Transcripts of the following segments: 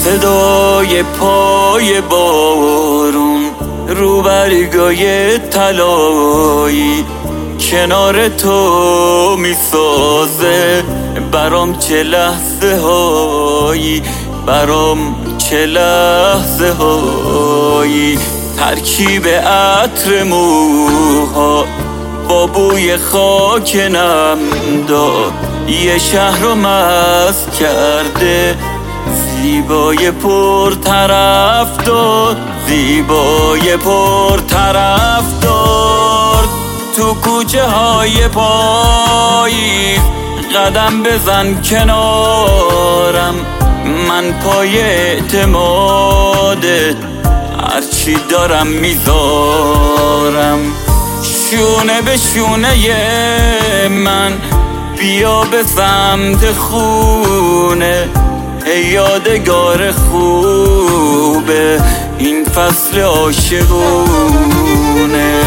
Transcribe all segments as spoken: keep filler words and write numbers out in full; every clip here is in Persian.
صدای پای بارون رو برگای طلایی کنار تو میسازه برام چه لحظه هایی، برام چه لحظه هایی. ترکیب عطر موها با بوی خاک نمدار یه شهر رو مست کرده، زیبای پر طرفدار، زیبای پر طرفدار. تو کوچه های پاییز قدم بزن کنارم، من پای اعتمادت هرچی دارم میذارم. شونه به شونه من بیا به سمت خونه، یادگار خوبه این فصل عاشقونه.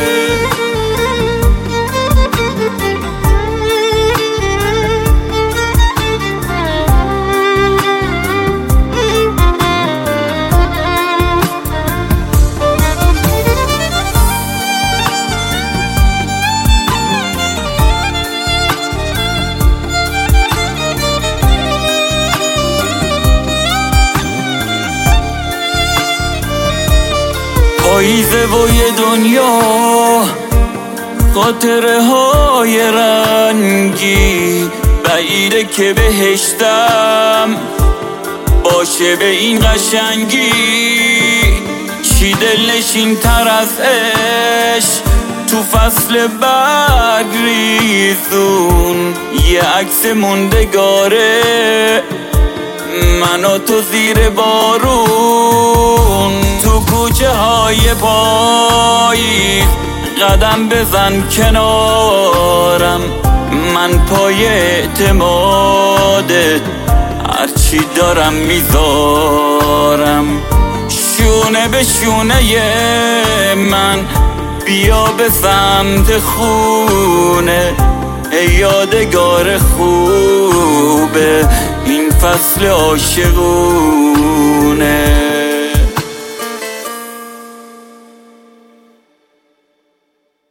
پاییزه و یه دنیا خاطره های رنگی، بعیده که بهشتم باشه به این قشنگی. چی دلنشین تر از عشق تو فصل برگریزون، یه عکس موندگاره من و تو زیر بارون. تو کوچه های پاییز قدم بزن کنارم، من پای اعتمادت هرچی دارم میذارم. شونه به شونه من بیا به سمت خونه، یادگار خوبه این فصل عاشقونه.